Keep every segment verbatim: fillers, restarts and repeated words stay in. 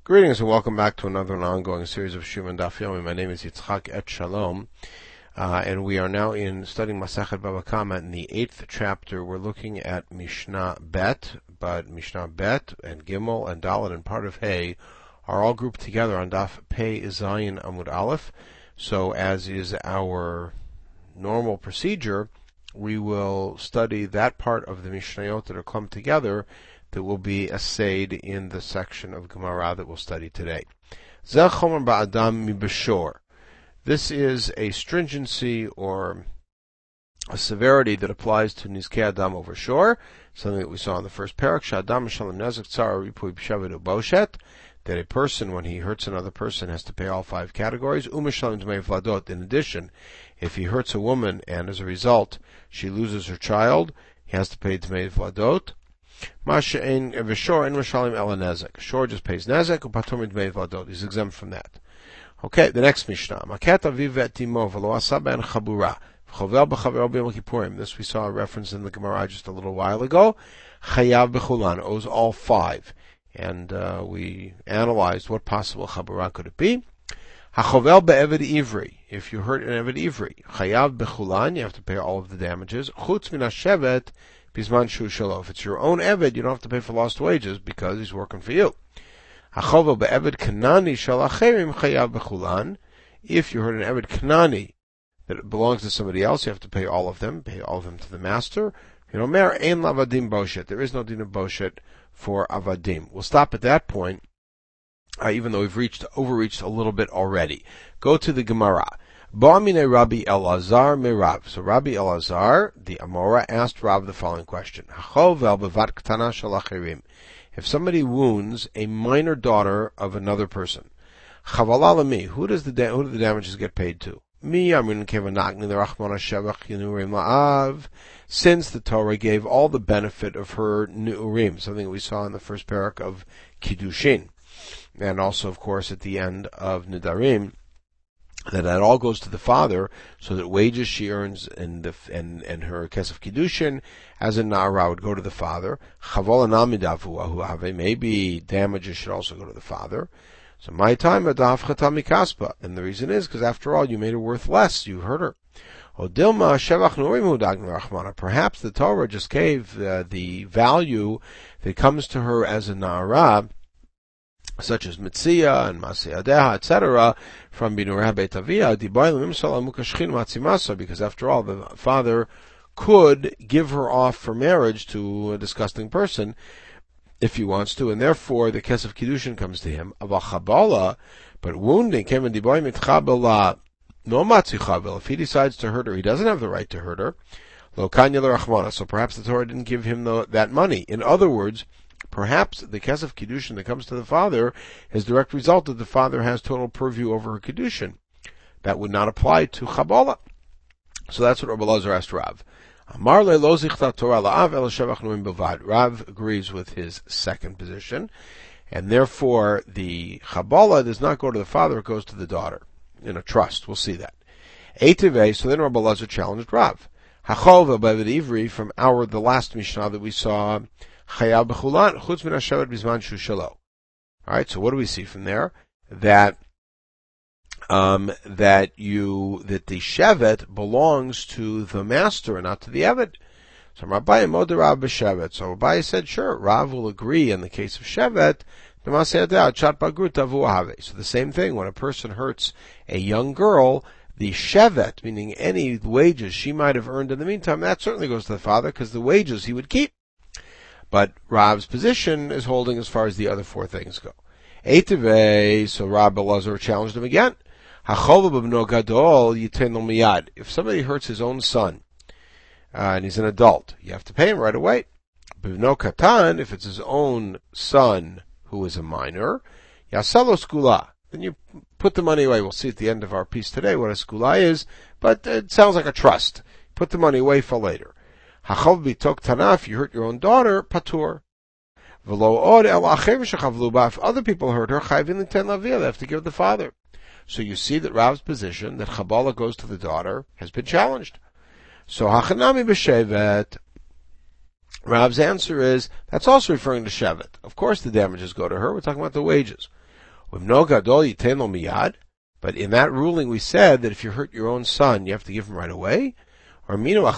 Greetings and welcome back to another and ongoing series of Shuman Daf Yomi. My name is Yitzchak Et Shalom, uh, and we are now in studying Masechet Bava Kama in the eighth chapter. We're looking at Mishnah Bet, but Mishnah Bet and Gimel and Dalet and part of Hey are all grouped together on Daf Pei Zayin Amud Aleph. So, as is our normal procedure, we will study that part of the Mishnayot that are clumped together that will be essayed in the section of Gemara that we'll study today. Zeh chomer ba'adam mi b'shor. This is a stringency or a severity that applies to Nizkei Adam over shore, something that we saw in the first parak, Sh'adam shalom nezek tzara ripui b'shevet uboshet, that a person, when he hurts another person, has to pay all five categories. U'mishalom dmei vladot. In addition, if he hurts a woman and as a result she loses her child, he has to pay dmei vladot. Masha ein v'shor ein mishalim ela nezek. Shor just pays nezek, upatur midmei vladot. He's exempt from that. Okay, the next Mishnah. Maket aviv ve'timo v'lo asa ben chabura v'chovel b'chavero b'yom kippurim. This we saw a reference in the Gemara just a little while ago. Chayav b'chulan, owes all five. And uh, we analyzed what possible chabura could it be. Hachovel be'eved ivri. If you hurt an eved ivri, chayav b'chulan, you have to pay all of the damages. Chutz min hashevet bisman shu shelo. If it's your own eved, you don't have to pay for lost wages because he's working for you. Hachovel be'eved kanani shel acherim chayav b'chulan. If you hurt an eved kanani that belongs to somebody else, you have to pay all of them. Pay all of them to the master. You know, mer ein lavadim boshet. There is no din of boshet for avadim. We'll stop at that point, uh, even though we've reached overreached a little bit already. Go to the Gemara. Ba'amine Rabbi Elazar merav. So Rabbi Elazar, the Amora, asked Rav the following question: Hachovel bevat ktana shel acherim. If somebody wounds a minor daughter of another person, chavala lami, who does the da- who do the damages get paid to? Mi amin kevanagni l'rachmana shevach yinurim la'av. Since the Torah gave all the benefit of her Nu'urim, something we saw in the first parak of Kiddushin, and also, of course, at the end of Nidarim, that that all goes to the father, so that wages she earns and the and and her kesef Kiddushin as a Na'ara would go to the father. Chaval anamidavu ahuave, maybe damages should also go to the father. So my time adaf chatami kaspa, and the reason is because after all, you made her worth less. You hurt her. Odilma shevach nurim hudagn rachmana. Perhaps the Torah just gave uh, the value that comes to her as a na'ara, such as mitzia and masiadeha, et cetera, from binurah beit avia. Dibaylim imsal amukashchin matzimasa, because after all, the father could give her off for marriage to a disgusting person if he wants to, and therefore the kesef kiddushin comes to him. Avachabala, but wounding kevin dibayim itchabela. No matzichavel. If he decides to hurt her, he doesn't have the right to hurt her. Lo kanya l'rachmana. So perhaps the Torah didn't give him the, that money. In other words, perhaps the kesef kiddushin that comes to the father is direct result that the father has total purview over her kiddushin. That would not apply to chabala. So that's what Rabbi Elazar asked Rav. Amar le lo zichta Torah la'av el shevach nuim bilvad. Rav agrees with his second position, and therefore the chabala does not go to the father; it goes to the daughter. In a trust, we'll see that. Eitivei, so then Rabbi Elazar challenged Rav. Hachol v'bevet ivri, from our, the last Mishnah that we saw, chayav b'chulan, chutz min hashevet bizman shu shelo. Alright, so what do we see from there? That, um, that you, that the shevet belongs to the master and not to the eved. So Rabbi Moder Rav b'shevet. So Rabbi said, sure, Rav will agree in the case of shevet. So the same thing, when a person hurts a young girl, the shevet, meaning any wages she might have earned in the meantime, that certainly goes to the father, because the wages he would keep. But Rav's position is holding as far as the other four things go. Eitivei, so Rabbi Elazar challenged him again. If somebody hurts his own son, uh, and he's an adult, you have to pay him right away. If it's his own son, who is a minor, yasalo skula. Then you put the money away. We'll see at the end of our piece today what a skula is, but it sounds like a trust. Put the money away for later. Hachav bitok tanaf, you hurt your own daughter, patur. V'lo od el acher shechavlu ba. If other people hurt her, chayvin l'ten lavia, they have to give the father. So you see that Rav's position, that chabala goes to the daughter, has been challenged. So hachanami b'shevet. Rav's answer is, that's also referring to shevet. Of course the damages go to her. We're talking about the wages. With no gadol yiten lo miyad. But in that ruling we said that if you hurt your own son, you have to give him right away. Or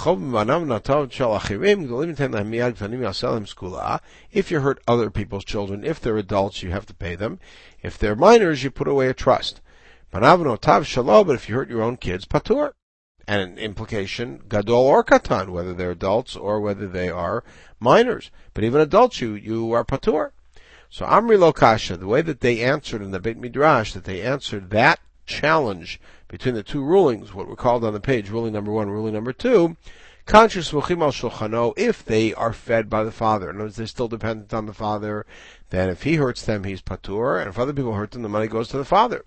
if you hurt other people's children, if they're adults, you have to pay them. If they're minors, you put away a trust. But if you hurt your own kids, patur. And an implication, gadol or katan, whether they're adults or whether they are minors. But even adults, you, you are patur. So Amri lo kasha, the way that they answered in the Beit Midrash, that they answered that challenge between the two rulings, what we're called on the page, ruling number one, ruling number two, conscious muchim al shulchano, if they are fed by the father. In other words, they're still dependent on the father, then if he hurts them, he's patur, and if other people hurt them, the money goes to the father.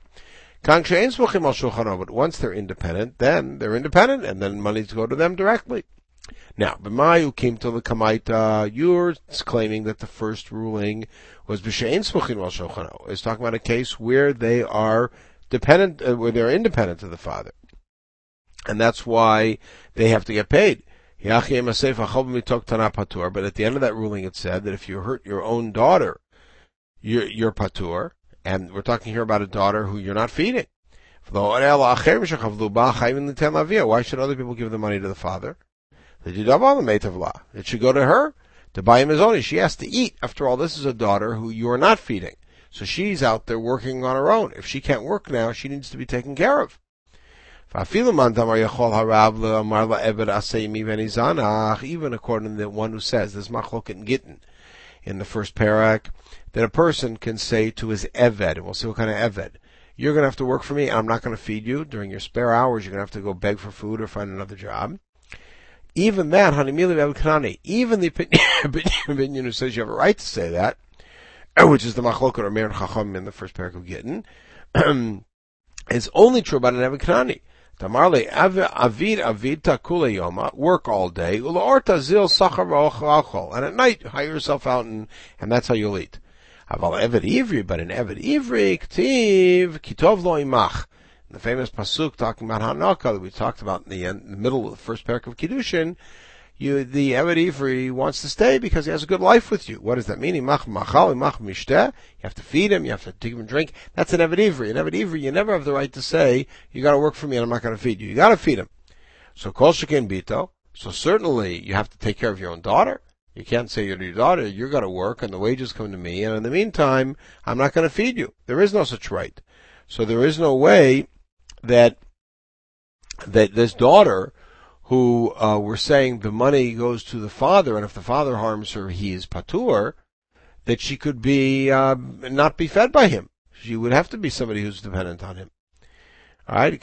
But once they're independent, then they're independent, and then money to go to them directly. Now, b'mayu came to the kamaita, you're claiming that the first ruling was b'she'en smuchim al shulchano. It's talking about a case where they are dependent, uh, where they're independent of the father, and that's why they have to get paid. But at the end of that ruling, it said that if you hurt your own daughter, you're, you're patur. And we're talking here about a daughter who you're not feeding. Why should other people give the money to the father? It should go to her to buy him his own. She has to eat. After all, this is a daughter who you are not feeding. So she's out there working on her own. If she can't work now, she needs to be taken care of. Even according to the one who says, there's machloket gittin in the first parak, that a person can say to his eved, and we'll see what kind of eved, you're going to have to work for me, and I'm not going to feed you. During your spare hours, you're going to have to go beg for food or find another job. Even that, even the opinion who says you have a right to say that, which is the machloket or Meir and Chacham in the first parak of Gittin, is only true about an Eved Kanani. Tamarle avid avid takule yoma, work all day, ula orta zil sachar v'ochal, and at night hire yourself out and and that's how you'll eat. Aval Eved Ivri, but in Eved Ivri, ktiv kitov lo imach. The famous pasuk talking about Hanukkah that we talked about in the, end, in the middle of the first parak of Kiddushin, you, the Eved Ivri wants to stay because he has a good life with you. What does that mean? Imach machal, imach mishteh. You have to feed him, you have to give him a drink. That's an Eved Ivri. An Eved Ivri, you never have the right to say, you gotta work for me and I'm not gonna feed you. You gotta feed him. So kol shekin bito. So certainly you have to take care of your own daughter. You can't say to your daughter, you're gonna work and the wages come to me, and in the meantime, I'm not gonna feed you. There is no such right. So there is no way that that this daughter who uh, we're saying the money goes to the father, and if the father harms her, he is patur, that she could be uh, not be fed by him. She would have to be somebody who's dependent on him. All right,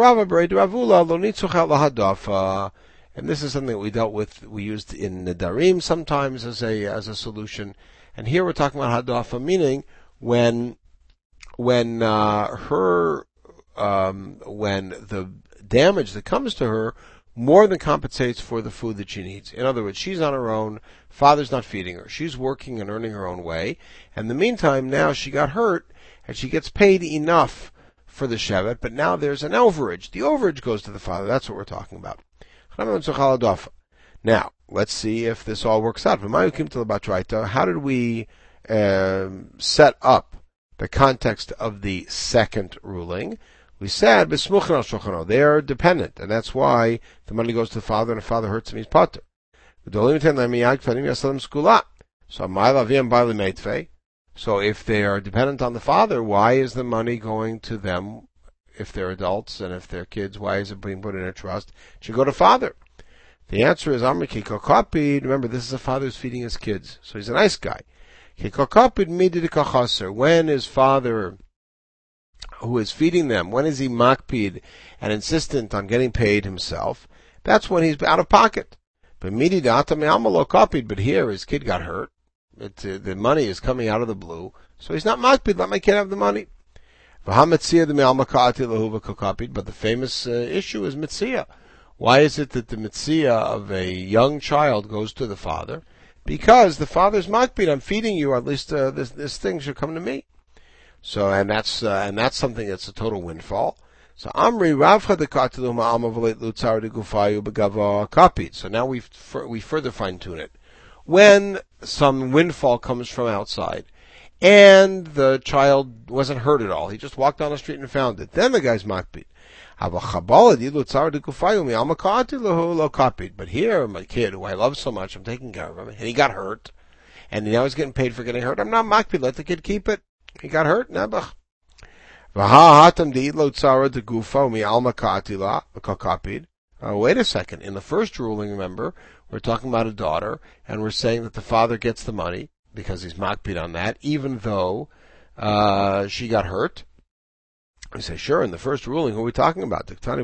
and this is something that we dealt with. We used in Nedarim sometimes as a as a solution, and here we're talking about hadafa, meaning when when uh, her um, when the damage that comes to her more than compensates for the food that she needs. In other words, she's on her own, father's not feeding her, she's working and earning her own way, and in the meantime now she got hurt, and she gets paid enough for the shevet, but now there's an overage. The overage goes to the father, that's what we're talking about. Now, let's see if this all works out. How did we uh, set up the context of the second ruling? We said, they are dependent, and that's why the money goes to the father, and the father hurts him, he's pater. So if they are dependent on the father, why is the money going to them? If they're adults, and if they're kids, why is it being put in a trust? It should go to father. The answer is, remember, this is a father who's feeding his kids, so he's a nice guy. When his father who is feeding them, when is he makpid and insistent on getting paid himself? That's when he's out of pocket. But but here his kid got hurt. It, uh, the money is coming out of the blue, so he's not makpid. Let my kid have the money. But the famous uh, issue is mitzia. Why is it that the mitzia of a young child goes to the father? Because the father's makpid. I'm feeding you. At least uh, this this thing should come to me. So, and that's, uh, and that's something that's a total windfall. So, Amri Ravcha de Katilu Ma'ama V'leit Lutzar de Gufayu Begava Kapit. So now we we further fine tune it. When some windfall comes from outside, and the child wasn't hurt at all. He just walked down the street and found it. Then the guy's makpid. But here, my kid, who I love so much, I'm taking care of him, and he got hurt, and now he's getting paid for getting hurt. I'm not makpid. Let the kid keep it. He got hurt. Nebuch. Uh, wait a second. In the first ruling, remember, we're talking about a daughter, and we're saying that the father gets the money because he's makpid on that, even though uh, she got hurt. We say, sure, in the first ruling, who are we talking about? So Amri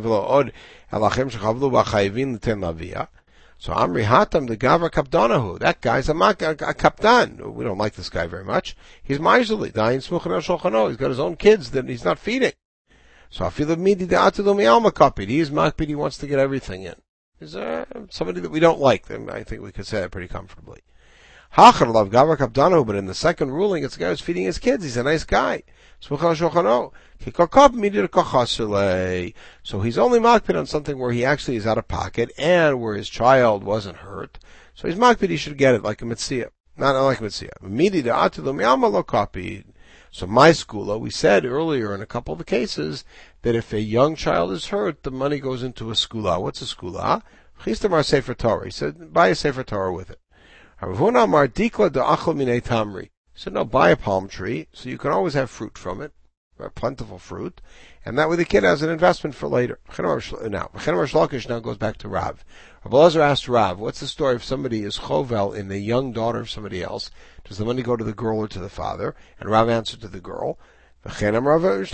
Hatam, the Gavra Kapdanahu. That guy's a, mak- a, a kapdan. We don't like this guy very much. He's Maizali. He's got his own kids that he's not feeding. So I feel the midi de atilu mi'alma kapid. He is makpid. He wants to get everything in. He's uh, somebody that we don't like. Then I think we could say that pretty comfortably. Hachar love Gavra Kapdanahu, but in the second ruling, it's the guy who's feeding his kids. He's a nice guy. So he's only makpid on something where he actually is out of pocket and where his child wasn't hurt. So he's makpid, he should get it like a mitzvah. Not, not like a mitzvah. So my skula, we said earlier in a couple of the cases that if a young child is hurt, the money goes into a skula. What's a skula? Chistamar Sefer Torah. He said, buy a Sefer Torah with it. He said, no, buy a palm tree, so you can always have fruit from it, plentiful fruit, and that way the kid has an investment for later. Now, Chenemar Shlokish now goes back to Rav. Rabbi Elazar asked Rav, what's the story if somebody is chovel in the young daughter of somebody else? Does the money go to the girl or to the father? And Rav answered to the girl. Rish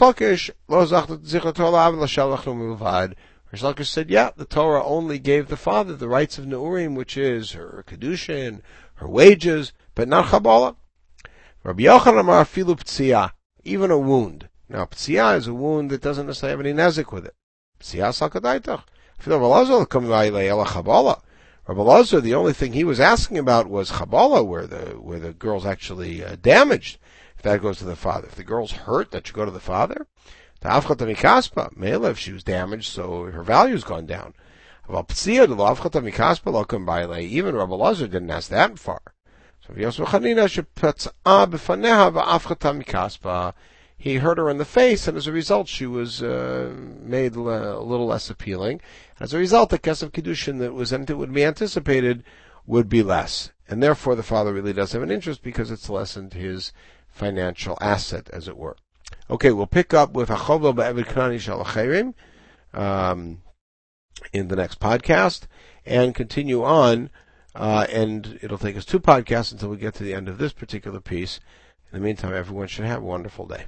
Lakish said, yeah, the Torah only gave the father the rights of Neurim, which is her kedushin, her wages, but not Chabola. Rabbi Yochanan Amar Filu P'tziyah, even a wound. Now, P'tziyah is a wound that doesn't necessarily have any nezik with it. P'tziyah Sakadaitach. Rabbi Elazar, the only thing he was asking about was Chabola, where the where the girl's actually uh, damaged. If that goes to the father. If the girl's hurt, that should go to the father. The Afchata Mikaspa, Mela, if she was damaged, so her value's gone down. Even Rabbi Elazar didn't ask that far. So he hurt her in the face, and as a result, she was uh, made a little less appealing. As a result, the kesef kedushin that was that would be anticipated would be less, and therefore the father really does have an interest because it's lessened his financial asset, as it were. Okay, we'll pick up with Hachovel Ba'evid Kanani Shel Acherim um in the next podcast, and continue on. Uh, and it'll take us two podcasts until we get to the end of this particular piece. In the meantime, everyone should have a wonderful day.